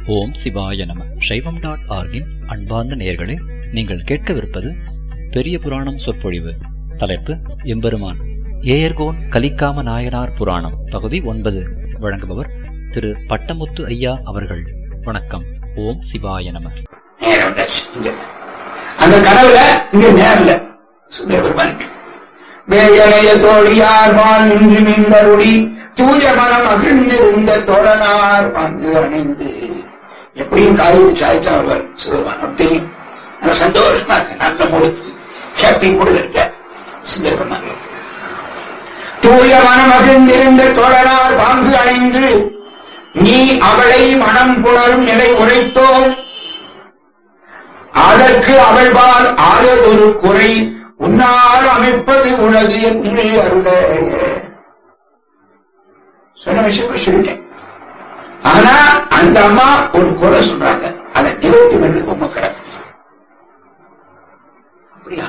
ஓம் சிவாய நம. சைவம்.org-இன் அன்பார்ந்த நேயர்களே, நீங்கள் கேட்கவிருப்பது பெரிய புராணம் சொற்பொழிவு. தலைப்பு எம்பெருமான் ஏயர்கோன் கலிக்காம நாயனார் புராணம், பகுதி 9. வழங்குபவர் திரு பட்டமுத்து ஐயா அவர்கள். வணக்கம். ஓம் சிவாய நம. அந்த கனவுல இங்க நேரல சுந்தரபெருமானுக்கு வேயனைய தோழியார் வான் நின்று மீண்டருளி தூய மனம் மகிழ்ந்திருந்த தோழனார் பங்கு அணிந்து எப்படியும் காரியத்தை சாய்ச்சா வருவார் சுந்தரபெருமான். தெரியும், நல்ல சந்தோஷமா இருக்கு, நல்ல முழுக்கு ஹாப்பி கூட இருக்க சுந்தரபெருமான். தூய மனம் மகிழ்ந்திருந்த தோழனார் பங்கு அணிந்து நீ அவளை மனம் புணரும் நிலை உரைத்தோம், அதற்கு அவள்பால் ஆளதொரு குறை உன்னால் அமைப்பது உனது என்று அருள சொன்ன விஷயம் சொல்லிட்டேன். ஆனா அந்த அம்மா ஒரு குறை சொல்றாங்க, அதை நிவர்த்தி பண்ணி உமக்கிற அப்படியா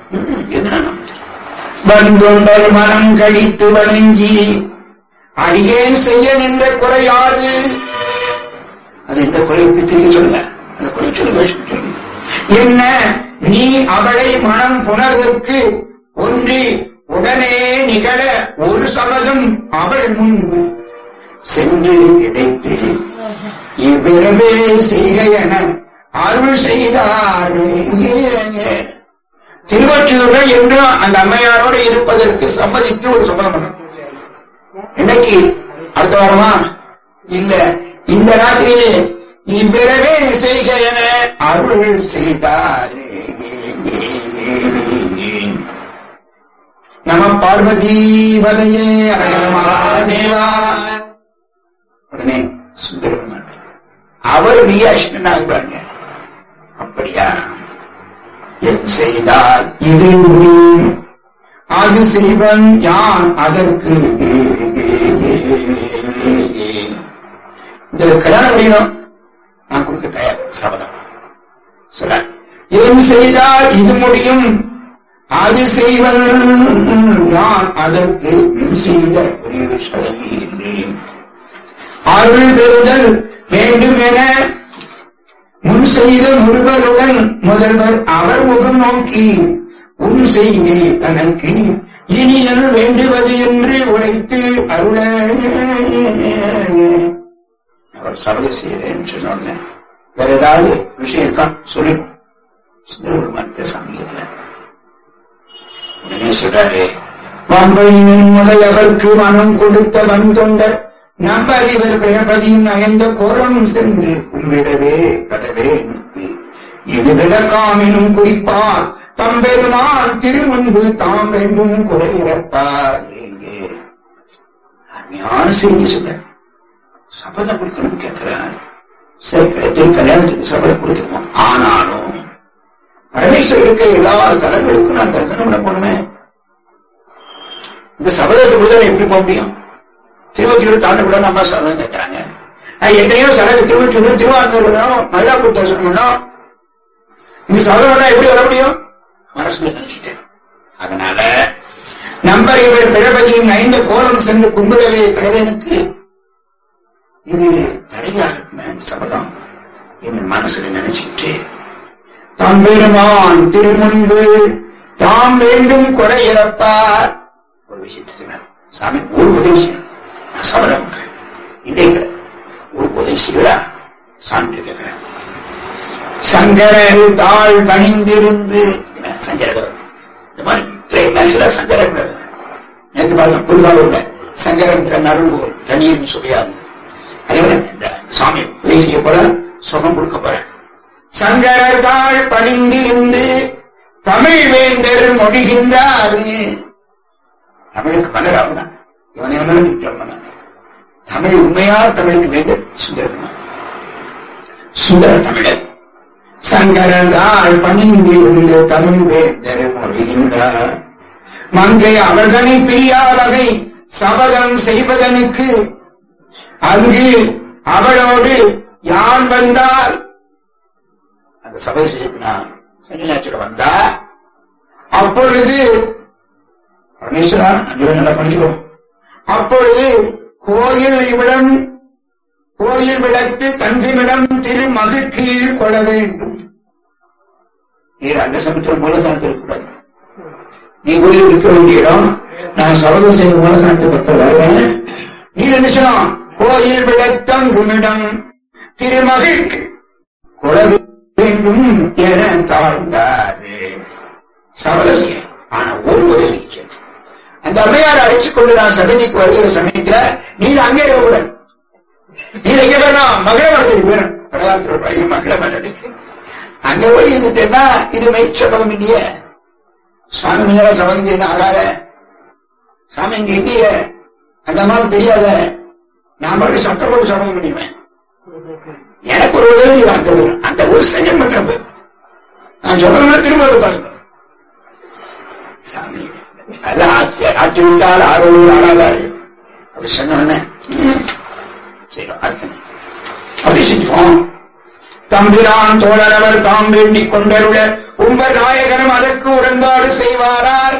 வந்துண்டல் மனம் கழித்து வணங்கி அடியேன் செய்ய நின்ற குறையாது. அது இந்த குறை எப்படி தெரிய சொல்லுங்க, அந்த குறை சொல்லுங்க. என்ன நீ அவளை மனம் புணர்வதற்கு ஒன்றி உடனே நிகழ ஒரு சபதம் அவள் முன்பு சென்று கிடைத்து இவ்விரவே செய்க என அருள் செய்தார். திருவொற்றியூர்ல என்றும் அந்த அம்மையாரோடு இருப்பதற்கு சம்மதித்து ஒரு சபதம். இன்னைக்கு அடுத்த வாரமா இல்ல, இந்த ராத்திரியிலே இவ்விரவே செய்க என அருள் செய்தார். நம பார்வதி வதையே மகாதேவா. உடனே சுந்தரபெருமான் அவர் ரியாக்ஷன் ஆகுவாங்க. அப்படியா, என் செய்தால் இது முடியும், அது செய்வன் யான் அதற்கு. இந்த கல்யாணம் முடியணும், நான் கொடுக்க தயார் சபதம் சொல்ல. என் செய்தால் இது முடியும், அது செய்வன் யான் அதற்கு செய்த புரிவு சொல்கிறேன். அருள் பெறுதல் வேண்டும் என முன் செய்த முருகருடன் முதல்வர் அவர் முகம் நோக்கி உன் செய்தி தனக்கு இனியல் வேண்டுவது என்று உரைத்து அருள. அவர் சபதம் செய்கிறேன் சொன்ன வேற ஏதாவது விஷயம் இருக்கா சொல்லிடும். சுந்தரபெருமான் பேசாம இருக்கிறார். உடனே சொல்றாரு, வம்பழியின் முதலவர்க்கு மனம் கொடுத்த வந்தொண்டர் நம்பறிவர் பிரபதியும் நயந்த கோலம் சென்று கும்பிடவே கடவே இது விளக்காமெனும் குறிப்பார் தம்பெருமான் திருமுன்பு தாம் வேண்டும் குறை இறப்பார். அருமையான செய்தி சொல்ற. சபதம் கொடுக்கணும் கேட்கிறார். சரி, கல்யாணத்துக்கு சபதம் கொடுத்துருவோம். ஆனாலும் பரமேஸ்வரருக்கு எல்லா ஸ்தலங்களுக்கும் நான் தரிசனம் பண்ண போனேன். இந்த சபதத்தை கொடுத்தா எப்படி போக முடியும்? திருவொற்றியூர் தாண்டக்கூடாது அம்மா சபதம் கேட்கிறாங்க. நான் எத்தனையோ ஸ்தலம் திருவொற்றியூர், திருவாரூர், மயிலாப்பூர் தரிசனம் பண்ணோம். இந்த சபதம் எப்படி வர முடியும்? மனசுல நினைச்சிட்டேன். அதனால நம்பர் இவர் பிரபதியின் 5 கோலம் சென்று கும்பிடவே கடவேனுக்கு இது தடையா இருக்குமே சபதம் என் மனசுல நினைச்சுட்டு தம்பெருமான் திருமுன்பு தாம் வேண்டும் குறை இறப்பார். ஒரு விஷயத்துக்கு சாமி ஒரு உதவி செய்ய நான் சபதம் இன்றைக்கு ஒரு உதவி செய்வா சாமி கேட்கிறேன். சங்கரர் தாழ் பணிந்திருந்து சங்கரர் இந்த மாதிரி சங்கரர் நேற்று பார்த்தோம். புதுவாக சங்கரன் தன் அருள் தனியும் சுவையாது. அதே சுவாமி உதவி செய்ய போல சுகம் கொடுக்க போற. சங்கரர் தாழ் பணிந்திருந்து தமிழ் வேந்தர் மொழிகின்றார். தமிழுக்கு மன்னர் அவர்தான், இவனை மன்னர். தமிழ் உண்மையான தமிழுக்கு வேந்தர் சுந்தரபெருமான், சுந்தர தமிழர். சங்கரர் தாழ் பணிந்திருந்து தமிழ் வேந்தர் மொழிகின்றார். மங்கை அவர்தனை பிரியா வகை சபதம் செய்வதனுக்கு அங்கு அவளோடு யான் வந்தால் அந்த சபை செய்யணும் சன்னியாற்றோட வந்தா அப்பொழுது பரமேஸ்வரா நல்லா பண்ணிக்கோ. அப்பொழுது கோயில் இவ்விடம் கோயில் விளக்கு தங்குமிடம் திருமகிழ்கீழ் கொள்ள வேண்டும். நீர் அந்த சமயத்தில் மூலதானத்தில் இருக்கக்கூடாது. நீ கோயில் இருக்க வேண்டிய இடம், நான் சபதம் செய்த மூலதானத்தை பற்றி வருவேன். நீர் என்ன சொன்னோம்? கோயில் விளத்தங்குமிடம் திருமகிழ்க்கு கொள்ள வேண்டும் என தாழ்ந்தார். சபதம் செய்ய ஆனா ஒரு வகை அந்த அம்மையார் அழைச்சிக் கொண்டு நான் சகதிக்கு வருகிற சமயத்துல நீர் அங்கே இருக்கக்கூடாது. நீர் எங்க வேணும்? மகள மனதுக்கு பேரும் கடலாளத்தில் மகள மனதுக்கு அங்க போய் இருந்துட்டேன்னா இது மெய் சபதம் இல்லையே. சாமி மேல சபதம் செய்ய ஆகாத. சாமி இங்க இல்லையே, அந்த மாதிரி தெரியாத. நான் மறுபடியும் சத்தம் போட்டு சபதம் பண்ணிடுவேன். எனக்கு ஒரு உதவி வார்த்தை போயிடும். அந்த ஒரு செகண்ட் மாத்திரம் போயிடும். நான் சபதம் திரும்ப பார்க்கணும். சாமி அதெல்லாம் ஆட்டி விட்டால் ஆரோடு ஆடாதாரு அப்படி சொன்ன அப்படி செஞ்சோம். தம்பிரான் தோழரவர் தாம் வேண்டிக் கொண்டருள உங்கள் நாயகனும் அதற்கு உடன்பாடு செய்வாரார்.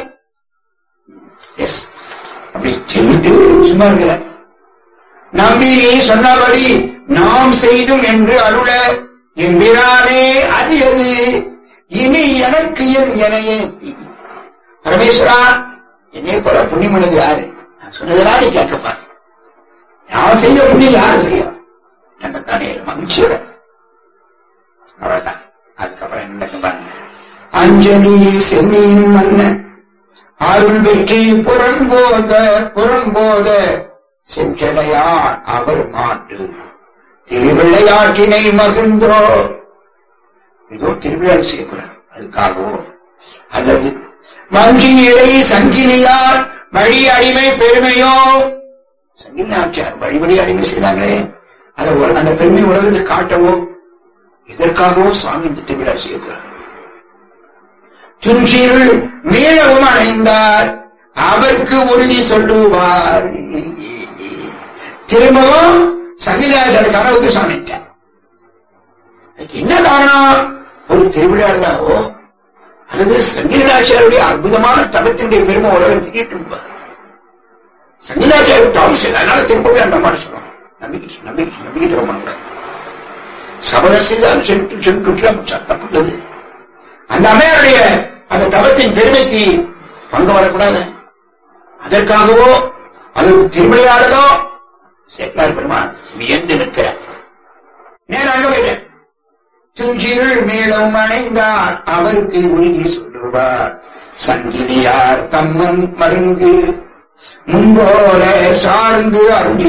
அப்படி சொல்லிட்டு சும்மா இருக்கிற நம்பி நீ சொன்னபடி நாம் செய்தும் என்று அருள எம்பிரானே அறியது இனி எனக்கு என் எனையே தீ. பரமேஸ்வரா, என்னை போல புண்ணியமனது யாரு? நான் சொன்னதெல்லாம் நீ கேட்கப்பாரு. நான் செய்த புண்ணியம் யாரு செய்யும்? என்னத்தானே மகிழ்ச்சியோட அவ்வளவுதான். அதுக்கப்புறம் என்ன பாருங்க. அஞ்சலி சென்னியின் மன்ன அருள் வெற்றி புறம்போத சென்றடையான் அவர் மாற்று திருவிளையாட்டினை மகிழ்ந்தோ. இதோ திருவிழா செய்யக்கூடாது. அதுக்காகவோ அல்லது மஞ்சி இடை சங்கிலியார் வழி அடிமை பெருமையோ. சங்கிலியாச்சார் வழிபடி அடிமை செய்தாங்களே, அதை அந்த பெருமை உலகத்தில் காட்டவோ இதற்காகவோ சுவாமி இந்த திருவிழா செய்யக்கூடாது. துன்சீருள் மேலவும் அடைந்தார் அவருக்கு உறுதி சொல்லுவார். திரும்பவும் சங்கிலியாச்சார கனவுக்கு சாமிட்டார். என்ன காரணம்? ஒரு திருவிழாவோ அல்லது சங்கிலியாச்சாரியுடைய அற்புதமான தபத்தினுடைய பெருமை உலகத்துக்கு கேட்டுப்பார். சங்கிலியாச்சாரிய டாம் செய்த அதனால திரும்பவே அந்த மாதிரி சொல்லுவாங்க. நம்பிக்கை கூடாது. சபதம் செய்தால் சொல்லிட்டு தப்புள்ளது. அந்த அம்மையாருடைய அந்த தபத்தின் பெருமைக்கு பங்கு வரக்கூடாது. அதற்காகவோ அல்லது திருவிளையாடலோ சேக்கலார் பெருமான் வியந்து நிற்கிறார். நேராக போயிட்டேன். துஞ்சிருள் மேலும் அணைந்தார் அவருக்கு உறுதி சொல்லுவார். சங்கிலியார் தம்மன் மருங்கு முன்போல சார்ந்து அருளி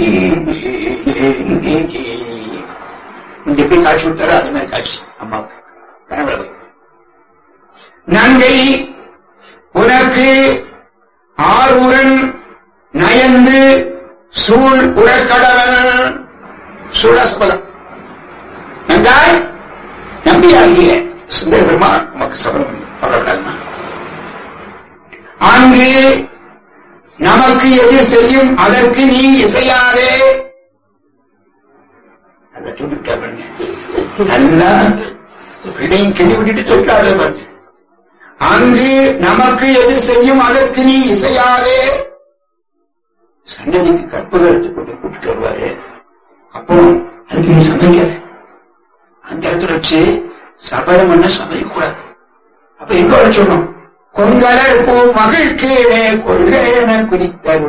இங்க எப்படி காட்சி விட்டாரோ அது மாதிரி காட்சி அம்மாவுக்கு கனவுல போய் நங்கை உனக்கு ஆரூரன் நயந்து சூழ் உரக்கடவன் சூழசபதம் நங்காய் நம்பியாகிய சுந்தர பெருமான் உமக்கு சபதம் கவலைப்படாதுமா. அங்கு நமக்கு எது செய்யும் அதற்கு நீ இசையாதே. அதை சொல்லிவிட்டா பாருங்க. நல்லா இதையும் கிளி விட்டுட்டு தொட்டாடு பாருங்க. அங்கு நமக்கு எது செய்யும் அதற்கு நீ இசையாதே. சன்னதிக்கு கற்பகத்தை கொண்டு கூப்பிட்டு வருவாரு. அப்போ அதுக்கு நீ சமைக்காத. அந்த இடத்துல வச்சு சபதம் பண்ண சமைக்கக்கூடாது. அப்ப எங்க வர சொன்னோம்? கொங்கலர் பூ மகிழ் கீழே கொள்கையென குறித்தருள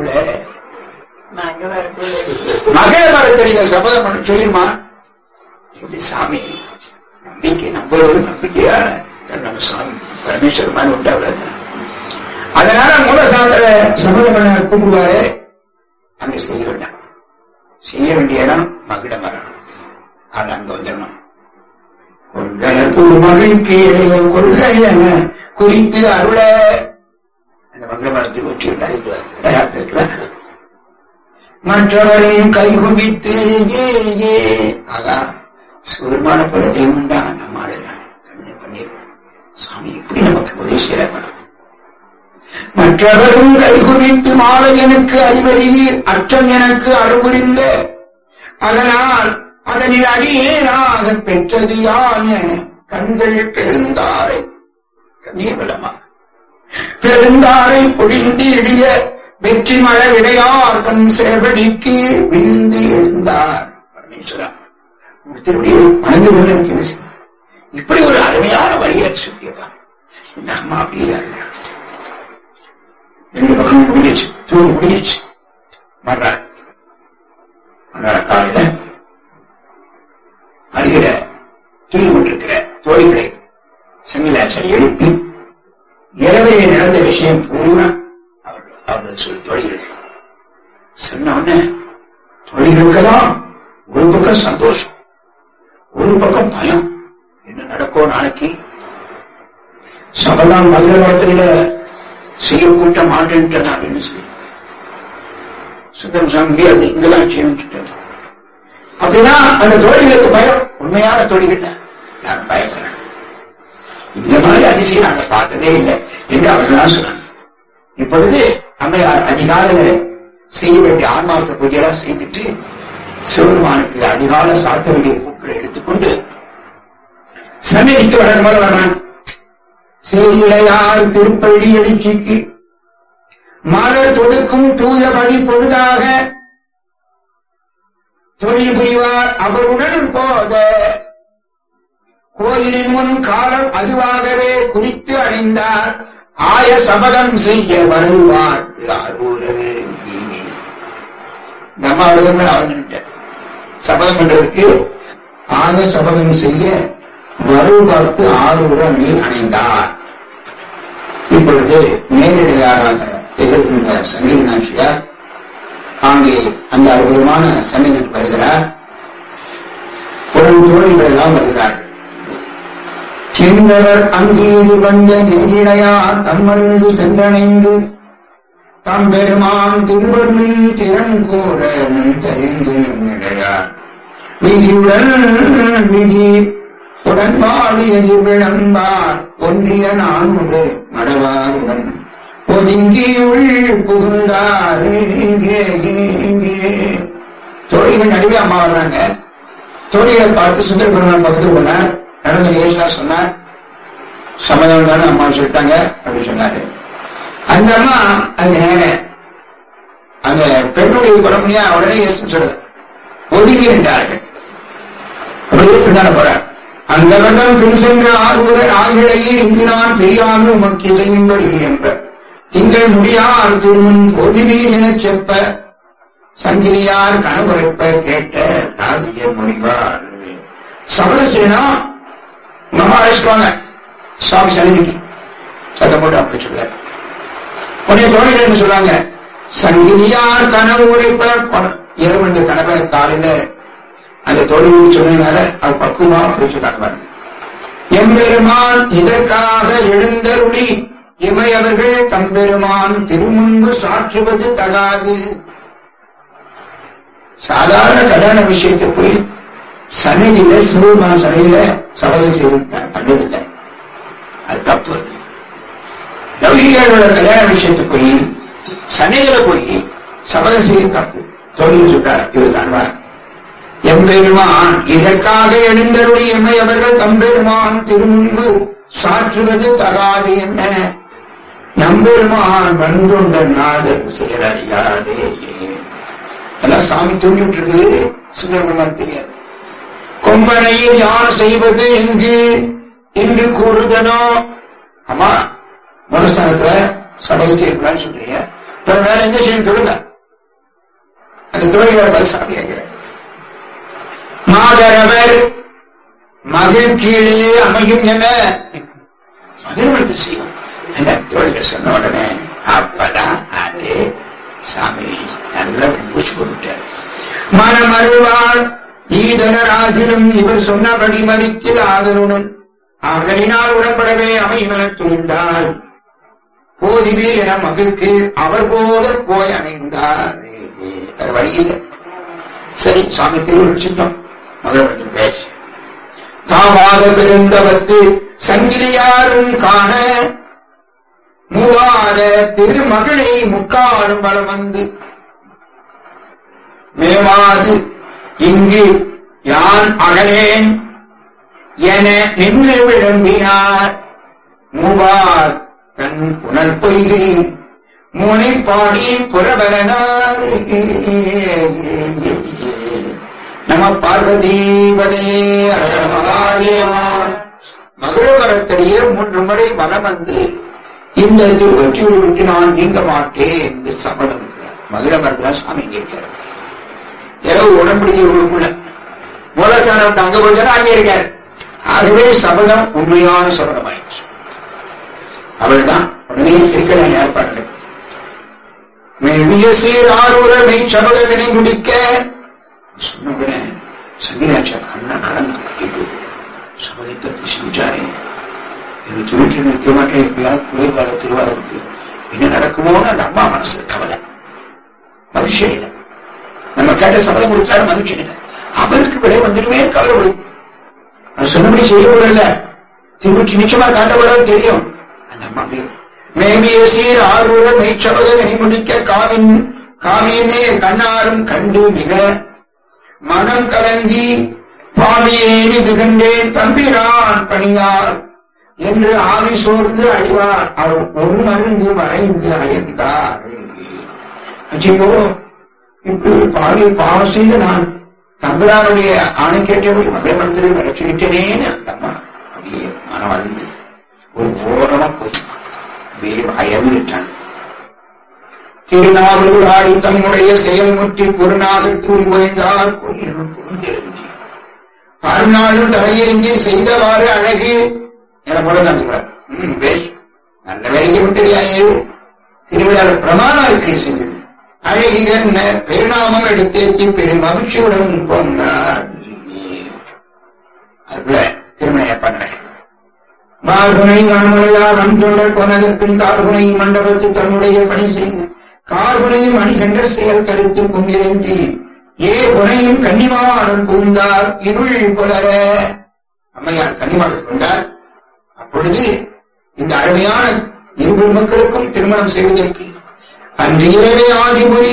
மகள மரத்தடியில சபதம் பண்ண சொல்லிருமா. இப்படி சாமி நம்பிக்கை நம்புறது நம்பிக்கையா சாமி பரமேஸ்வரமான உண்டாவது. அதனால மூலசாத்திர சபதம் பண்ண கூப்பிடுவாரு. அங்க செய்ய வேண்டாம். செய்ய வேண்டிய இடம் மகிழ மரம். அது அங்க வந்துடணும். கொள்கலப்பு மகிழ் கீழே கொள்கையென குறித்து அருள அந்த மகிழ மரத்தில் ஒற்றியுள்ளார். மற்றவரும் கைகுவித்து ஆகா சுருமான படத்தை உண்டா நம்ம கண்ணை பண்ணி சாமி இப்படி நமக்கு உதவி செய்ய. மற்றவரும் கைகுவித்து மாலை எனக்கு அறிவறி அற்றம் எனக்கு அருபுரிந்த அதனால் அதனில் அடியேனாக பெற்றது யான் என கண்கள் பெருந்தாரை கண்ணீர் வளமாக பெருந்தாரை பொழிந்து எழிய வெற்றி மழை விடையார் தன் சேவடிக்கு விழுந்து எழுந்தார். சொல்றான். திருவடியை வணங்குதல் எனக்கு என்ன செய்யும்? இப்படி ஒரு அருமையான வழியை சொல்லியப்பா. இந்த அம்மா அப்படியே அழுகிறாள். 2 பக்கம் முடிஞ்சிச்சு, தூது முடிஞ்சிச்சு. மறுநாள் காலையில அருகில தூங்கி கொண்டிருக்கிற தோழிகளை சங்கிலாச்சாரி எழுப்பி இரவையே நடந்த விஷயம் பூரா அவர்கள் சொல்லி தோழிகள் சொன்ன உடனே தோழிகளுக்கெல்லாம் ஒரு பக்கம் சந்தோஷம், ஒரு பக்கம் பயம். என்ன நடக்கும் நாளைக்கு? சபதான் மதுர காலத்துல செய்ய கூட்ட மாட்டேன்ட்டு நான் என்ன செய்ய சுந்தரம் சாமி முடியாது, இங்கதான் செய்யணும். அப்படின்னா அந்த தோழிகளுக்கு பயம். உண்மையான தோழிகள் நான் பயப்படுறேன். இந்த மாதிரி அதிசயம் நாங்க பார்த்ததே இல்லை என்று அவர்கள் சொன்னாங்க. இப்பொழுது அம்மையார் அதிகாலையில செய்ய வேண்டிய ஆன்மார்த்த பூஜையெல்லாம் செய்துட்டு சிவபெருமானுக்கு அதிகால சாத்த வேண்டிய பூக்களை எடுத்துக்கொண்டு சன்னதிக்கு வழக்கமாக வர்றான். செய்தியார் திருப்பள்ளி எழுச்சிக்கு மலர் தொடுக்கும் தூய பணி பொழுதாக தொழில் புரிவார் அவருடன் போத கோயிலின் முன் காலம் அதுவாகவே குறித்து அடைந்தார். ஆய சபதம் செய்ய வருவார் ஆரூரர். நம்ம அவர்கிட்ட சபதம் பண்றதுக்கு ஆய சபதம் செய்ய வருவார்த்து ஆரூரர் அணைந்தார். இப்பொழுது நேரடியாக திகழ்கின்ற சங்கீத நாச்சியார் அங்கே அந்த அற்புதமான சன்னதிக்கு வருகிறார். உடன் தோழிகள் எல்லாம் வருகிறார்கள். சென்றவர் அங்கீது வந்த நேரிழையா தம்மருந்து சென்றணைந்து தம் பெருமான் திருவருளின் திறன் கூற தயங்கு நிலையார் விதியுடன் விதி உடன்பாடு எதிர் விளம்பார் ஒன்றிய நானுடு மடவாருடன் ஒதுங்கியுள் புகுந்தார். தோழிகள் நடுவே அம்மா வர்றாங்க. தோழிகளை பார்த்து சுந்தர பெருமாள் பக்கத்துக்கு போனார். நடந்த நிகழ்ச்சியா சொன்னார். சம்மதம் தானே அம்மா சொல்லிட்டாங்க அப்படின்னு சொன்னாரு. அந்த அம்மா அந்த நேரம் அந்த பெண்ணுடைய குழம்புலையா உடனே இயேசு சொல்ற ஒதுங்கி நின்றார்கள். அப்படியே பின்னால போறார். அந்த வருடம் பின் சென்ற ஆர்வலர் ஆகிழையில் இங்கு நான் பெரியாமல் உமக்கு இளையும்படி என்ப திங்கள் முடியார் திருமுன் பொதுவே எனச் செப்ப சங்கிலியார் கணவரைப்ப கேட்ட தாதிய முடிவார். சபத செய்யணும், உங்க அம்மா அழைச்சிட்டுவாங்க சுவாமி சன்னிதிக்கு சத்தம் போட்டு அப்படி சொல்றாரு. உடனே தோழிகள் என்ன சொல்றாங்க, சங்கிலியார் கனவு உரைப்ப இரவு இந்த கனவை காலையில அந்த தோழிகள் சொன்னதுனால அது பக்குவமா போய் சொன்னாங்க. எம்பெருமான் இதற்காக எழுந்தருளி இமையவர்கள் தம்பெருமான் திருமுன்பு சாற்றுவது தகாது. சாதாரண கல்யாண விஷயத்தை போய் சன்னிதியில சிவபெருமான் சன்னிதியில சபதம் செய்து பண்ணதில்லை, அது தப்பு. அது லௌகிகளோட கல்யாண விஷயத்தை போய் சன்னிதியில போய் சபதம் செய்து தப்பு. தொழில் சொல்றார் இவர் தாழ்வார். எம்பெருமான் இதற்காக எழுந்தருளி இமையவர்கள் தம்பெருமான் திருமுன்பு சாற்றுவது தகாது என்ன நம்பெருமான் வந்துண்ட நாதர் செயலறியாதே. எல்லாம் சாமி தூண்டி விட்டு இருக்குது, சுந்தரபெருமான் தெரியாது. கொம்பனையில் யார் செய்வது எங்கு என்று கூறுதனோ. ஆமா மனஸ்தானத்துல சபை செய்யக்கூடாதுன்னு சொல்றீங்க, வேற எந்த செய்யும் சொல்லுங்க. அந்த தோழிகளை சாமி ஆகிற மாதரவர் மகிழ் கீழே அமையும் என மகிழ்வது செய்வோம் என்ன தோழிகள் சொன்ன உடனே அப்பதான் ஆட்டே சாமி நல்ல பூச்சி போட்டுட்டார். மனம் அருள்வார் ஈதனராதிலும் இவர் சொன்னபடி மறித்தில் ஆதலுடன் ஆதலினால் உடன்படவே அமையுமென துணிந்தார். போதிவீர் என மகிழ்க்கு அவர் போத போய் அணைந்தார். வேற வழியில் சரி சுவாமி திருவுள் சித்தம் முதல் பேச்சு தாவாத பெருந்தவத்து சங்கிலியாரும் காண மூவாத திருமகளை முக்காலும் வளம் வந்து மேவாது இங்கு யான் அகலேன் என நின்று விளம்பினார். மூவார் தன் புனல் பொய்கை மூனை பாடி புறவரனார். நம பார்வதீபதையே அரகர மகாதேவா. மகிழ மரத்தடியே 3 முறை வலம் வந்து இந்த திருவொற்றியூர் விட்டு நான் நீங்க மாட்டேன் என்று சபதம் இருக்கிறார். மகிழ மரத்தில் சாமி இங்க இருக்கார். இரவு உடம்புடிக்கிறவர்களுக்குள்ள மூலஸ்தானம் அங்க போய் அங்கே இருக்கார். ஆகவே சபதம் உண்மையான சபதம் ஆயிடுச்சு. அவள்தான் உடனே திருக்கல்யாண ஏற்பாடு நடக்குது. மெய்விய சீர் ஆரூர மெய் சபதவினை முடிக்க சொன்ன உடனே சங்கிராச்சார் கண்ணா கலந்து சபதத்தை செஞ்சாரே இது சொல்லிட்டு நிற்க மாட்டேன். எப்படியாவது புயற்பாடு திருவாரூருக்கு என்ன நடக்குமோன்னு அந்த அம்மா மனசு கவலை. மகிழ்ச்சி இல்லை. நம்ம கேட்ட சபதம் கொடுத்தாரு மகிழ்ச்சி இல்லை. அவருக்கு விலை வந்துடுமே கவலைப்படும். அது சொன்னபடி செய்யப்படல. திருவற்றி நிச்சயமா காட்டப்படாது தெரியும். அந்த அம்மா மேமிய சீர் ஆரூர மெய்ச்சபத முடிக்க காவியமே கண்ணாரும் கண்டு மிக மனம் கலங்கி பாவியேனி திகண்டேன் தம்பிரான் பணியார் என்று ஆவி சோர்ந்து அழிவார். அவர் ஒரு மருந்து மறைந்து அயர்ந்தார். ஐயோ, இப்படி ஒரு பாவியை பாவம் செய்து நான் தம்பிரானுடைய ஆணை கேட்டபடி மகள் மனத்திலே வளர்ச்சிவிட்டேனேன்னு அந்த அம்மா அப்படியே மனம் அழுந்து ஒரு ஓரமா போய் அப்படியே அயர்ந்துட்டான். திருநாவலூர் ஆடி தம்முடைய செயல்முற்றி பொருநாக தூரி போய்ந்தால் கோயிலுள் புகுந்தெறிஞ்சி மறுநாளும் தலையெறிஞ்சி செய்தவாறு அழகு என போல தந்துகிறார். நல்ல வேலைக்கு விட்டுடியாயே திருவிழாவில் பிரமாண அறிக்கை செஞ்சது. அழகிகன் பெருநாமம் எடுத்தேத்தி பெரும் மகிழ்ச்சியுடன் போனார். அதுல திருமண ஏற்பாடு நடக்குது. மார்புனை மனமெல்லாம் நன்றொண்டர் போனதற்பின் தார்புனை மண்டபத்தில் தன்னுடைய பணி செய்து கார்புனையும் மணிகண்டர் செயல் கருத்து கொண்டிருந்தி ஏ புனையும் கன்னிமாடம் பூந்தார் இருள் புலர. அம்மையார் கன்னிமாடத்துக் கொண்டார். அப்பொழுது இந்த அருமையான இரு மக்களுக்கும் திருமணம் செய்வதற்கு அன்று இரவே ஆதிபுரி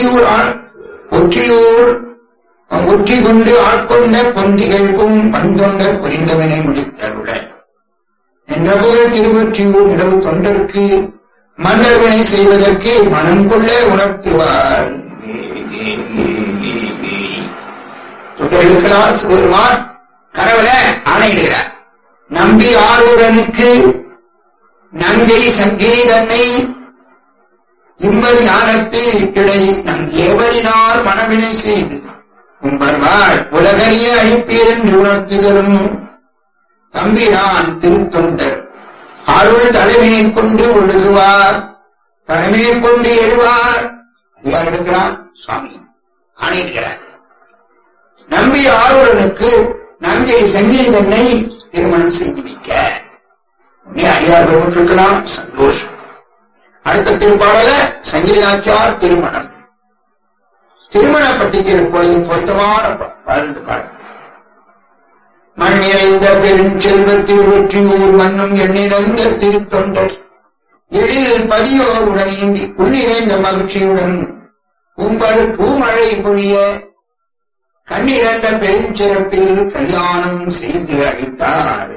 ஒற்றி கொண்டு ஆட்கொண்ட பொந்திகளுக்கும் வந்தொண்டர் புரிந்தவனை முடித்தருள என்றபோது திருவொற்றியூர் இரவு தொண்டருக்கு மன்னர்வினை செய்வதற்கு மனம் கொள்ள உணர்த்துவார். தொண்டர்களுக்கெல்லாம் சிவருமான் கடவுள ஆணையிடுகிறார். நம்பி ஆரூரனுக்கு நங்கை சங்கீதனை இம்மர் ஞானத்தில் இடை நம் ஏவரினால் மனவினை செய்து உம்பர்வாள் உலகறிய அழிப்பீர் என்று உணர்த்துதலும் தம்பிரான் திருத்தொண்டர் ஆளுள் தலைமையை கொண்டு ஒழுகுவார் தலைமையை கொண்டு எழுவார். அதிகாரம் எடுக்கிறார் சுவாமி ஆணையிடுகிறார். நம்பி ஆரூரனுக்கு நங்கை சங்கீதனை திருமணம் செய்து வைக்க உடனே அடியார் பெருமக்களுக்கெல்லாம் சந்தோஷம். அடுத்த திருப்பாடல சங்கிலிநாச்சியார் திருமணம். திருமண பற்றிக்கு இப்பொழுது பொருத்தமான பாடல். மண் நிறைந்த பெருஞ்செல்வத்தில் ஒற்றியூர் மண்ணும் எண்ணிறந்த திருத்தொண்டர் எழில் பதியோருடன் இன்றி உள்ளிறைந்த மகிழ்ச்சியுடன் கும்பல் பூமழை பொழிய கண்ணிறந்த பெருஞ்சிறப்பில் கல்யாணம் செய்து அளித்தார்.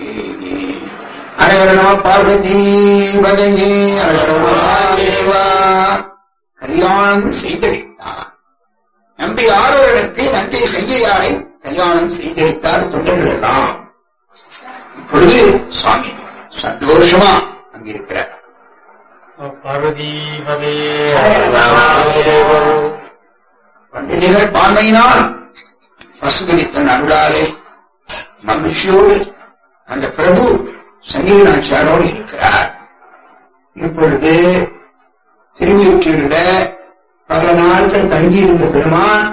அரகர நம பார்வதி பதையே அரகர மகாதேவா. கல்யாணம் செய்தளித்தார். நம்பி ஆரூரனுக்கு நங்கை சங்கிலியாரை கல்யாணம் செய்தளித்தார் தொண்டர்கள் எல்லாம். இப்பொழுது சுவாமி சந்தோஷமா அங்கிருக்கிறார். பண்டிகைகள் பான்மையினால் பசுபதித்தன் அருளாலே மகிழ்ச்சியோடு அந்த பிரபு சங்கிலிநாச்சியாரோடு இருக்கிறார். இப்பொழுது திருவொற்றியூரில 10 நாட்கள் தங்கியிருந்த பெருமான்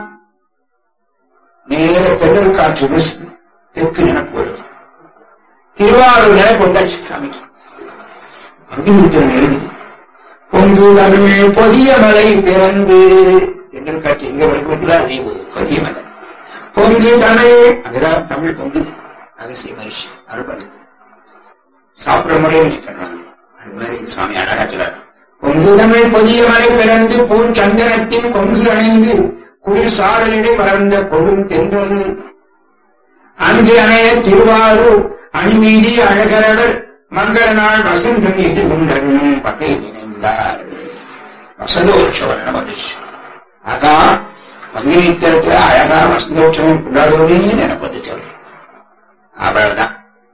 நேர தென்றல் காற்று வீசு தெற்கு நினைப்பு வரும். திருவாரூர் நினைப்பு வந்தாச்சு சாமிக்கு. அங்கிருத்திரன் இருக்குது. பொங்கு தமிழ் பொதிய மலை பிறந்து தென்றல் காற்று எங்க வருகிறார்? பொதிய மலை. பொங்கு தமிழ் அங்கதான் தமிழ் பொங்கு அகசிய மகிழ்ச்சி அருள்பது சாப்பிட முறையை வச்சுக்கிறாங்க. அது மாதிரி சுவாமி அழகா சொல்றார். பொங்கு தமிழ் பொதிய மலை பிறந்து பூச்சந்தனத்தின் கொங்கு அணைந்து குளிர் சாரலிடை வளர்ந்த கொடும் தென்றல் அங்கு அணைய திருவாரூர் அணிவீதி அழகரவர் மங்கள நாள் வசந்தம் எது கொண்டருளும் பகை நினைந்தார். வசந்தோற்சவ மகிழ்ச்சி. ஆகா பங்குனீத்தத்துல அழகா வசந்தோற்சவம் கொண்டாடுவதே எனக்கு வந்து சொல்றேன். அவ்வளவுதான்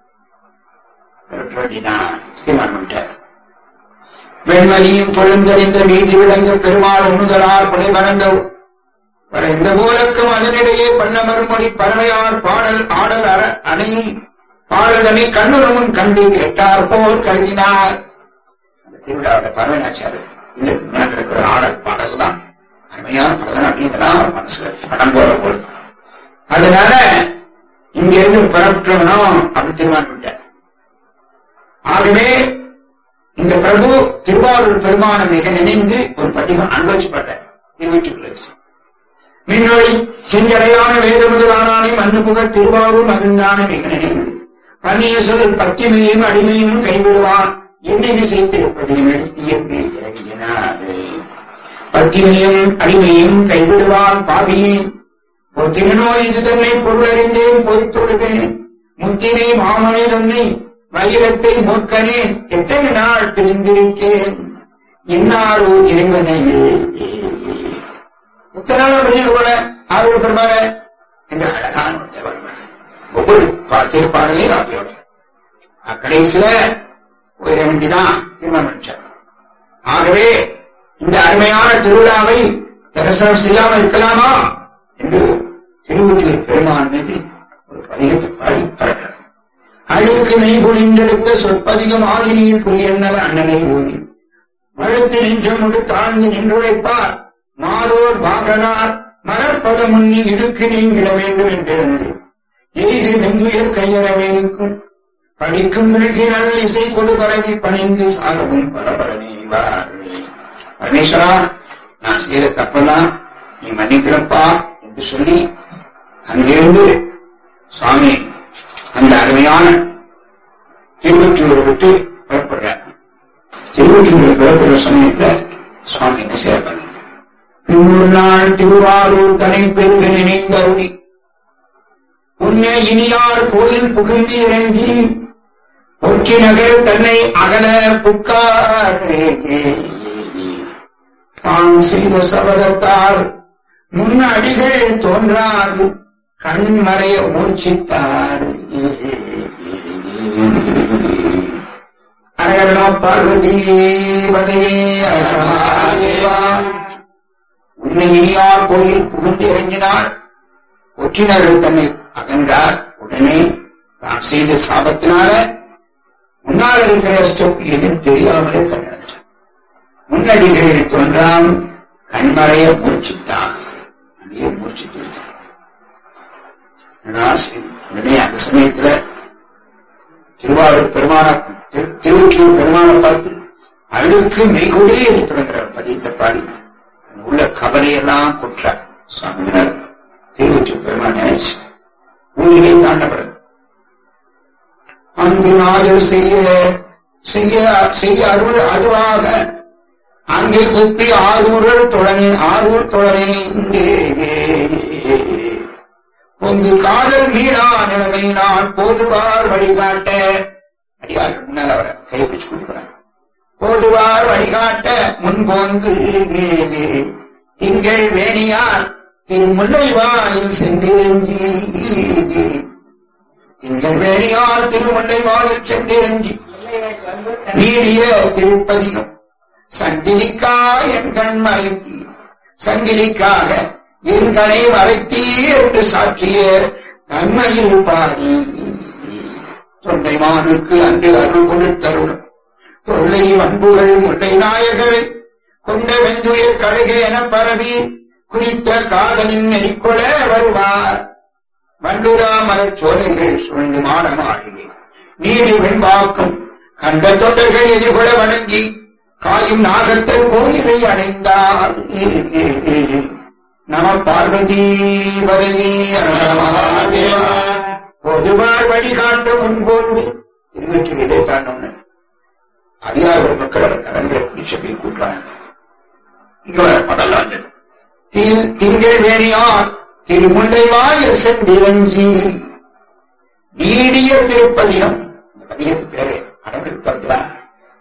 வேண்டிதான் தீர்மானம் பண்ணிட்டார். வெண்மணியும் பொழுந்தறிந்த வீதி விளங்க பெருமாள் உண்ணுதலார் படை வணங்கல் இந்த போலக்கம் அதனிடையே பண்ண மறுமொழி பறவையார் பாடல் ஆடல் அணையும் பாடலனை கண்ணுறமுன் கண்டு கேட்டார் போல் கருதினார். அந்த திருவிழாவோட பறவைநாச்சாரு இந்த நடக்கிற ஆடல் பாடல் தான் அருமையான பரதநாட்டியதெல்லாம் மனசுல படம் போல போல. அதனால இங்கிருந்து புறப்பட்டவனும் அப்படி தீர்மானம் பண்ணிட்டார். ஆகவே இந்த பிரபு திருவாரூர் பெருமான மிக நினைந்து ஒரு பதிகம் அனுபவிச்சுப்பட்டார். திருவீட்டுக்குள்ள மின்னொழி செஞ்சடையான வேத முதலானே மண்ணு புக திருவாரூர் மகிழ்ந்தான மிக நினைந்து பன்னிய சொல் பத்திமையும் அடிமையும் கைவிடுவான் என்னை விசைத்திருப்பதையும் எடுத்து இயம்பி இறங்கினார். பத்திமையும் அடிமையும் கைவிடுவான் பாவியேன் ஒரு திருநோய் இது தன்னை பொருளறிந்தேன் பொய்த்தொழுவேன் முத்தினை மாமனை தன்னை வைரத்தை மூர்க்கனேன் எத்தனை நாள் பிரிந்திருக்கேன் இன்னாரோ இறைவனையே எத்தனை நாள் பிரிந்து கூட ஆர்வ பெருமாற என்ற அழகான ஒவ்வொரு திருப்பாடலையும் ஆப்பியோட கடைசியில உயர வேண்டிதான் தீர்மானிச்சார். ஆகவே இந்த அருமையான திருவிழாவை தரிசனம் செய்யாமல் இருக்கலாமா என்று திருவொற்றியூர் பெருமான் மீது ஒரு பதிகத்தை பாடி பரட்டார். அழுக்கு நெய் குளிந்தெடுத்த சொற்பதிகம் ஆதினியில் புரியன்னல அண்ணனை ஊதி வழுத்து நின்றமுடு தாழ்ந்து நின்றுழைப்பார் மாதோர் பாகனார் மலர்பத முன்னி இடுக்கு நீங்கிட வேண்டும் என்றிருந்து எய்து வெந்துயர் கையறவேனுக்கும் படிக்கும் விழுகினால் இசை கொடு பரவி பணிந்து சாகவும் பரபரணிவார். பரமேஸ்வரா, நான் செய்த தப்பெல்லாம் நீ மன்னிக்கிறப்பா என்று சொல்லி அங்கிருந்து சுவாமி அந்த அருமையான திருவொற்றியூரை விட்டு புறப்படுறார். திருவொற்றியூரை புறப்படுற சமயத்துல சுவாமி என்ன செய்ய பண்ண இன்னொரு நாள் திருவாரூர் தனை பெருக நினைந்தருளி உன்னை இனியார் கோயில் புகுந்து இறங்கி ஒற்றி நகர் தன்னை அகல புக்கார் தான் செய்த சபதத்தால் முன் அடிகள் தோன்றாது கண்மறைய மூர்ச்சித்தார். அழகா பார்வதி பதையே அழகா உன்னை இனியார் கோயில் புகுந்து இறங்கினார். ஒற்றினர்கள் தன்னை அகன்றார். உடனே தான் செய்த சாபத்தினால முன்னால் இருக்கிற ஸ்டெப் எதுவும் தெரியாமலே கண்டார். முன்னடிகள் தோன்றாம் கண்மறைய மூர்ச்சித்தான். அடியே மூர்ச்சித்து உடனே அந்த சமயத்துல திருவாரூர் பெருமான திருவொற்றியூர் பெருமான பார்த்து அழுக்கு மெய்கூடே என்று தொடங்குற பதியத்தை பாடி உள்ள கவலையெல்லாம் கொற்றார். சுவாமியினர் திருவொற்றியூர் பெருமான் நினைச்சு ஊரிலே தாண்டப்படும் அங்கு நாதர் செய்ய அருள் அதுவாக அங்கே குப்பி ஆரூர் தொடரினே பொங்கு காதல் மீறா நிலைமை நான் போதுவார் வழிகாட்ட அடியார் முன்னால் அவரை கைப்பிடிச்சு கொடுக்கிறார். போதுவார் வழிகாட்ட முன்போந்து திங்கள் வேணியார் திருமுல்லை வாயில் சென்றிறங்கி திங்கள் வேணியார் திருமுல்லை வாயில் சென்றிறங்கி நீடிய திருப்பதிகம் சங்கிலிக்கா என் கண் மறைத்தி சங்கிலிக்காக என் கணை மறைத்தீர் என்று சாற்றிய தன்மையில் பாடி தொண்டைமானுக்கு அன்று அருள் கொடுத்தருள் தொல்லை வன்புகள் முல்லை நாயகரை கொண்ட வெந்துயர் கழுகை என பரவி குறித்த காதலின் நெறிக்கொள வருவார். வண்டுரா மலர் சோலைகள் சுழ்ந்து மாட மாளிகை நீடு வெண்பாக்கம் கண்ட தொண்டர்கள் எதிர்கொள்ள வணங்கி காயும் நாகத்தர் கோயிலை அடைந்தார். நம பார்வதி வரையே மகாதேவா பொதுவார் வழிகாட்ட முன்போந்து திருவொற்றியூரை தாண்டோன்னு அடியார் ஒரு மக்கள் அவர் கலங்களை பிடிச்ச போய் கூட்டாங்க. இங்க வர பதெல்லாம் திங்கள் வேணியார் திருமுல்லை வாயில் சென்றிறங்கி நீடிய திருப்பதிகம். இந்த பதிகத்து பேரு அடங்கு இருக்கிறதா?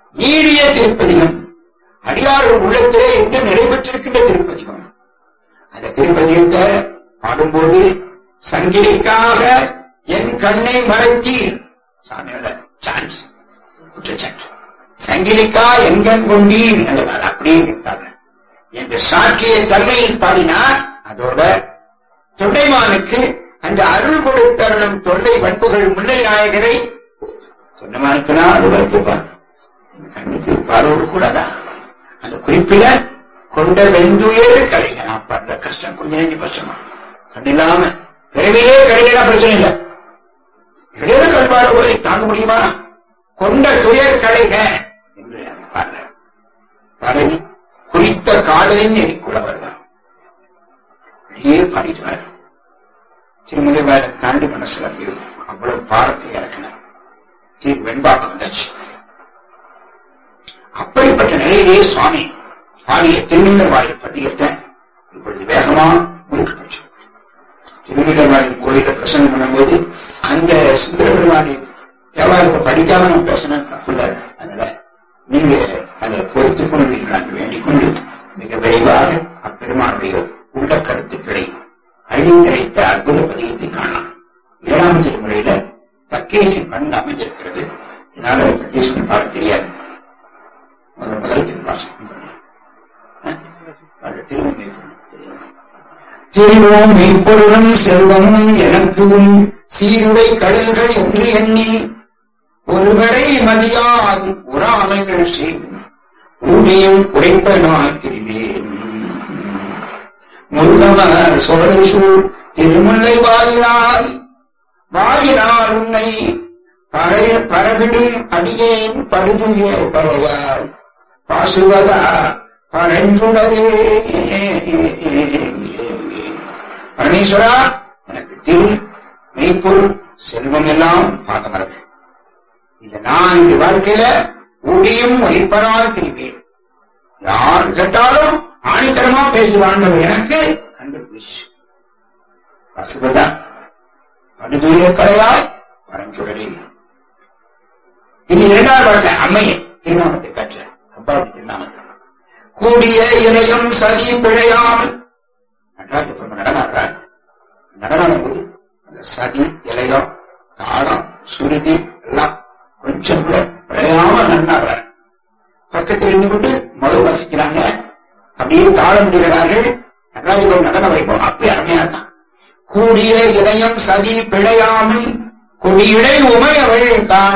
நீடிய திருப்பதிகம் அடியார் உள்ளத்திலே என்று நிறைவேற்றிருக்கின்ற திருப்பதிகம். அந்த திருப்பதியத்தை பாடும்போது சங்கிலிக்காக என் கண்ணை மறைத்தீர் சாமியோட சான்ஸ் குற்றச்சாட்டு. சங்கிலிக்கா எங்கன் கொண்டீர் அப்படியே இருந்தாங்க என்று சாக்கிய தன்மையில் பாடினார். அதோட தொண்டைமானுக்கு அந்த அருள் கொடுத்தருளும் தொல்லை பண்புகள் முல்லை நாயகரை தொண்டைமானுக்குலாம் அருள் வைத்துப்பார். என் கண்ணுக்கு பார்வோடு கூடாதான் அந்த குறிப்பில கொண்ட வெந்துயேறு கலை. நான் பண்ற கஷ்டம் கொஞ்சம் நெஞ்சு கஷ்டமா கண்ணில்லாம விரைவிலே கடையிலாம் பிரச்சனை இல்லை. இடையில கண்பாடு போய் தாங்க முடியுமா? கொண்ட துயர் கலைக என்று பாடல பாடலி குறித்த காதலின் எரிக்குள்ளவர்கள் வெளியே பாடிடுவார். திருமலை வேலை தாண்டி மனசுல அவ்வளவு பாரத்தை இறக்கினார். வெண்பாக்கம் வந்தாச்சு. அப்படிப்பட்ட நிலையிலே சுவாமி பாடிய திருநெல்வேலி பதியத்தை இப்பொழுது வேகமா முழுக்கப்பட்டு திருநெல்வேலி கோயில பிரசங்கம் பண்ணும்போது அந்த சுந்தர பெருமானி தேவாரத்தை படிக்காம நம்ம பேசணும் தப்புள்ளாது. அதனால நீங்க அதை பொறுத்துக் கொள்வீர்கள் என்று வேண்டிக் கொண்டு மிக விரைவாக அப்பெருமானுடைய உள்ள கருத்துக்களை அழித்தரைத்த அற்புத பதியத்தை காணலாம். 7ஆம் திருமுறையில தக்கேசி மண் அமைந்திருக்கிறது. என்னால தக்கேசி பாட தெரியாது. முதல் திருப்பாசம் திருவண்ணை திருவோம் மெய்ப்பொருளும் செல்வமும் எனக்கும் சீருடை கடல்கள் என்று எண்ணி ஒருவரை மதியாது உறாமைகள் செய்து ஊழியம் உரைப்பனாய் திரிவேன். முருகமர் சோழசூழ் திருமுல்லை வாயினாய் வாயினால் உன்னை பரவிடும் அடியேன் படுதுய கலையாய் பாசுவதா பரஞ்சுடரே. பரமேஸ்வரா, எனக்கு திரு மெய்ப்பொருள் செல்வம் எல்லாம் பாதமரங்கள். இத நான் இந்த வாழ்க்கையில ஊடியும் வகிப்பனால் திருப்பேன். யார் கேட்டாலும் ஆணித்தரமா பேசி வாழ்ந்தவர் எனக்கு அந்த பசுவதா படுதுய கலையாய் பரஞ்சுடரே. இனி 2வது பாட்டுல அம்மையை திருநாமத்தை கற்ற அப்பாவுடைய திருநாமத்தை கூடிய இணையம் சதி பிழையாமல் நடனாடுறார். நடனாடும் போது அந்த சதி இலையம் தாளம் சுருதி எல்லாம் கொஞ்சம் கூட பிழையாம நடனாடுறார். பக்கத்தில் இருந்து கொண்டு முதல் வாசிக்கிறாங்க, அப்படியே தாளம் விடுகிறார்கள். நடராஜபுரம் நடன வைப்போம் அப்படி அருமையா இருக்கான். கூடிய இணையம் சதி பிழையாமல் கொடியிடை உமையவள் காண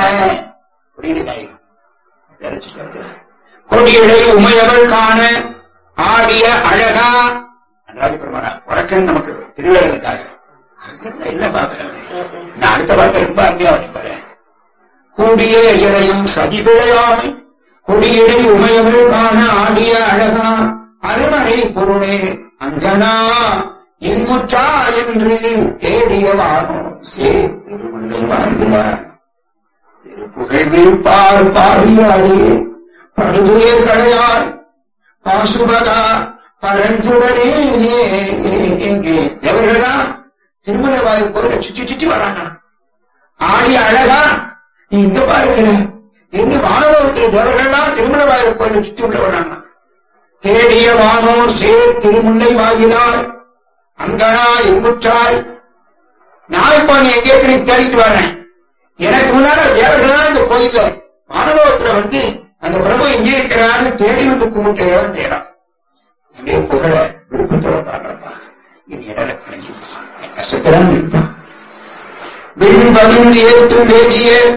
கொடியிடை உமையவள் காண ஆடிய அழகா நடராஜபெருமானா உறக்கன் நமக்கு திருவிழாவுக்காக இல்ல பாக்கிறேன். நான் அடுத்த வார்த்தை ரொம்ப அருமையா வரைப்பாரு. கூடிய இடையும் சதி பிழையாமை கொடியிடை உமையவள் காண ஆடிய அழகா அருமறை பொருளே அங்கனா எங்குற்றா என்று தேடியவானோ சேர் திருமுல்லை வாழ்கிறார். திருப்புகழ் பார் பாடியாடி படுதுயர் கடையாய் பாசுபதா பரஞ்சுடரே. தேவர்களெல்லாம் திருமலை வாயில் கோயிலை சுற்றி சுற்றி வராங்க. ஆடிய அழகா நீ இங்க பார்க்கிற என்று வானலோகத்தில் தேவர்கள்லாம் திருமலை வாயில் கோயிலை சுற்றி உள்ள வராங்க. தேடிய வானோர் சேர் திருமுல்லை வாயினார் அங்கனா எங்குற்றாய். நான் இப்போ நீ எங்கே தேடிட்டு வரேன். எனக்கு முன்னால தேவர்களாம் இந்த கோயில வானலோகத்துல வந்து அந்த பிரபு எங்கே இருக்கிறான்னு தேடி வந்து கும்பிட்டு தேடான். அப்படியே புகழ விருப்பத்தோட பாடுறப்பா என் இடல கலைஞ்சிருப்பான், என் கஷ்டத்திலான் இருப்பான். விண்பணிந்து ஏற்றும் வேதியர்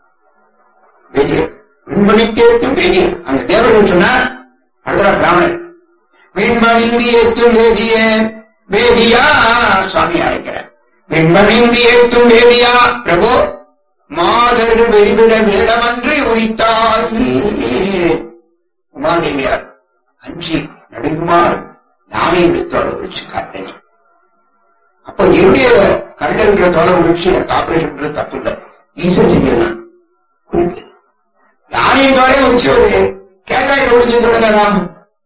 விண்பணித்து ஏற்றும் வேதியர் அந்த தேவர்கள் சொன்னார். அடுத்த பிராமணர் விண்பணிந்து ஏற்றும் வேதியர் வேதியா சுவாமி அழைக்கிறார். விண்பணிந்து ஏற்றும் வேதியா பிரபு மாதர் வெறிவிட வேடமன்று உரித்தாய். உமாதேவியார் அஞ்சி நடுங்குமாறு யானை தோலை உரிச்சு காட்டினேன். அப்ப என்னுடைய கண்ணில் இருக்கிற தோலை உரிச்சு ஆபரேஷன் பண்றது தப்பு இல்லை. ஈசன் செஞ்சிடலாம். குறிப்பு யானையின் தோலை உரிச்சு ஒரு கேட்டாய் உரிச்சு சொல்லுங்க.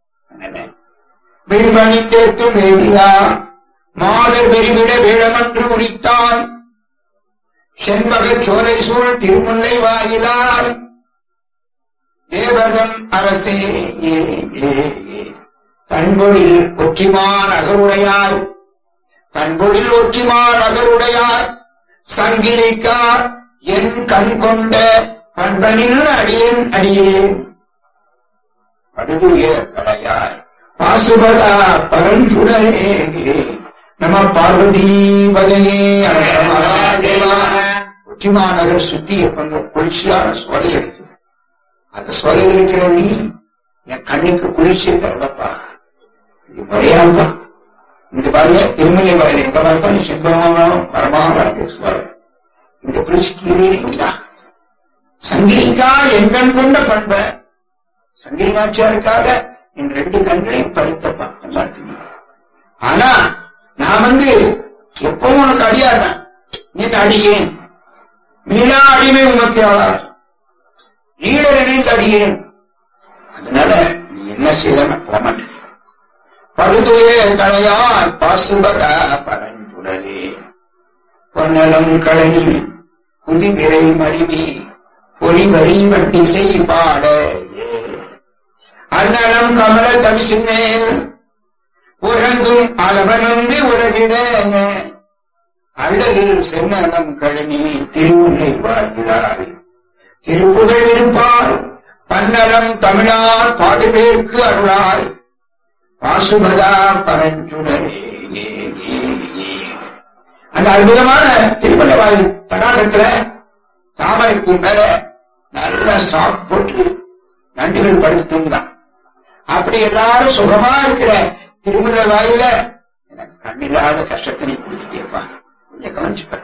விண்பணி தேர்த்தும் வேதியா மாதர் வெறிவிட வேடமன்று உரித்தாய். செண்பக சோலை சூழ் திருமுல்லை வாயிலார் தேவதம் அரசே. தன்பொழில் ஒற்றிமான் அகருடையார், தன்பொழில் ஒற்றிமான் அகருடையார் சங்கிலிக்கார் என் கண் கொண்ட பண்பனில் அடியேன் அடியேன் படுதுய கடையார் பாசுபதா பரஞ்சுடரே நம பார்வதி வதையே அழகரமாதேவா. ஒற்றிமாநகர் சுத்தி கொஞ்சம் குளிர்ச்சியான சோலை இருக்குது. அந்த சோலை இருக்கிற நீ என் கண்ணுக்கு குளிர்ச்சியை தரதப்பா. இது முறையாப்பா. இந்த பாருங்க திருமலை வயல் எங்க பார்த்தாலும் செல்வம் மரமாக சோலை. இந்த குளிர்ச்சிக்கு ஈடா சங்கிலிக்கா என் கண் கொண்ட பண்ப சங்கிலிநாச்சியாருக்காக என் 2 கண்களையும் பறித்தப்பா. நல்லா இருக்கு. ஆனா நான் எப்பவும் உனக்கு அடியாதான், நீ அடியேன் மீளா அடிமை உனக்கு ஆளார் நீட நினைத்து அடியேன். அதனால நீ என்ன செய்த நான் போக மாட்டேன். படுதுய களையால் பாசுபதா பரஞ்சுடரே பொன்னலம் கழனி புதிவிரை மருவி பொறிவரி வண்டி செய் பாட அன்னலம் கமல தவிசிமேல் உறங்கும் அளவன் உறவிட அழகில் சென்னலம் கழனி திருமுல்லை வாழ்கிறார் திருப்புகழ் இருப்பார் பன்னலம் தமிழார் பாடுவேற்கு அருளாய் பாசுபதா பரஞ்சுடரே. அந்த அற்புதமான திருமணவாயில் தடாகத்துல தாமரைப்பூ மேல நல்ல சாப்பிட்டு போட்டு நண்டுகள் படுத்து தூங்குதான். அப்படி எல்லாரும் சுகமா இருக்கிற திருமண வாயில எனக்கு கண்ணில்லாத கஷ்டத்தை நீ கொடுத்துட்டேப்பா. கொஞ்சம் கவனிச்சுப்ப.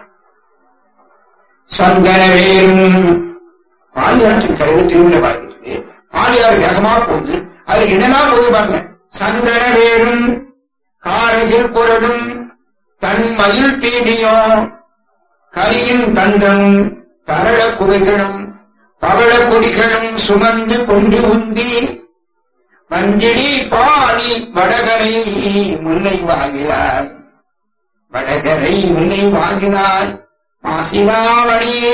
சந்தனவேரும் பாலியாற்றின் கரையில திருமண வாயில் இருக்குது. பாலியாறு வேகமா போகுது. அது என்னெல்லாம் போகுது பாருங்க. சந்தனவேரும் காரையில் குரலும் தன் மயில் பீடியும் கரியின் தந்தமும் தரள குவைகளும் பவள கொடிகளும் சுமந்து கொண்டு உந்தி மஞ்சிடி பாடி வடகரை முல்லை வாங்கினாய் வடகரை முல்லை வாங்கினாய் மாசிலாவணியே.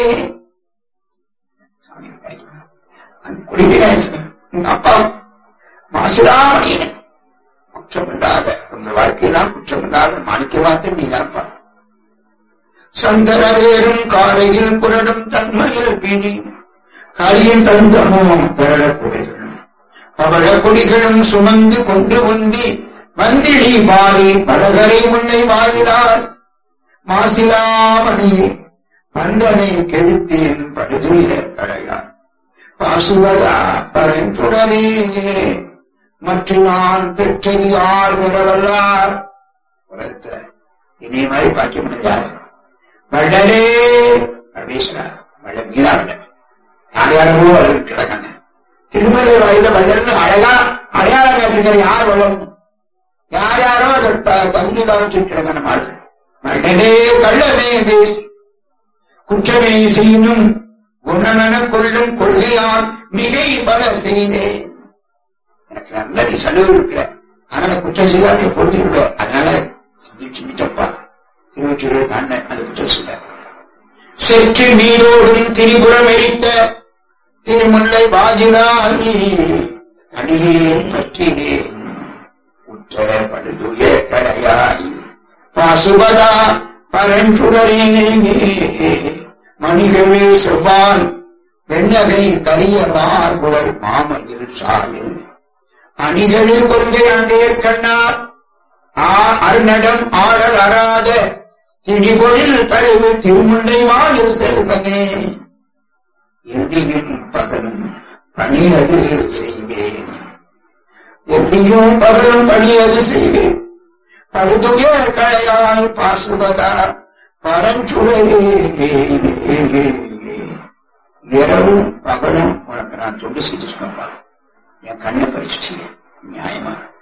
உங்க அப்பா மாசிலாவணியன் குற்றமில்லாத உங்க வாழ்க்கையெல்லாம் குற்றமில்லாத மாணிக்க வார்த்தை நீதான்ப்பா. சந்தனவேரும் காரையில் குரடும் தன்மையில் பீடி கரியின் தந்தமும் தரள குடைகளும் பவள கொடிகளும் சுமந்து கொண்டு உந்தி வந்திடி மாறி படகரை முன்னை வாயிலாய் மாசிலாமணியே பந்தனை கெடுத்தேன் படுதுய கடையான் பாசுவதா பரஞ்சுடரே மற்ற நான் பெற்றது யார் பெறவல்லார். உலகத்துல இனி மாதிரி பாக்கி முடியாது யாரு? வள்ளலே பரமேஸ்வரா வள்ளல் மீதா வள்ளல் யார் யாரோ வளர்ந்து கிடக்காங்க. திருமலை வாயில வள்ளல்னு அழகா அடையாளம் காட்டிருக்கிற யார் வள்ளல்? யார் யாரோ தகுதி காலத்தில் கிடக்கான மாடு. வள்ளலே கள்ளமே பேசி குற்றமே செய்யும் குணமென கொள்ளும் கொள்கையால் மிகை பல செய்தேன். எனக்கு நல்ல நீ சலுகை கொடுக்கிற, ஆனா குற்றம் செய்தால் நீ பொறுத்து விடுவ. அதனால சிந்திச்சுட்டப்பா 20 தாண்ட அந்த குற்றம் சொல்ல. செற்று மீதோடும் திரிபுரம் எரித்த திருமுல்லை வாஜிராயி அடியேன் பற்றினேன் உற்ற படுதுய கடையாய் பாசுபதா பரஞ்சுடரே மணிகளே செவ்வான் வெண்ணகை கரிய மார்குழல் மாமயில் சாயில் அணிகளில் கொள்கை அண்டேற் கண்ணார் அருநடம் ஆடல் அறாத இடிபொழில் தழுவு திருமுல்லை வாயில் செல்வனே எண்ணியும் பகலும் பணியது செய்வேன். எண்ணியும் பகலும் பணியது செய்வேன். படுதுய களையாய் பாசுபதா பரஞ்சுடரே இரவும் பகலும் உனக்கு நான் தொண்டு செய்து சொன்னப்பா. என் கண்ணை பறிச்சு நியாயமா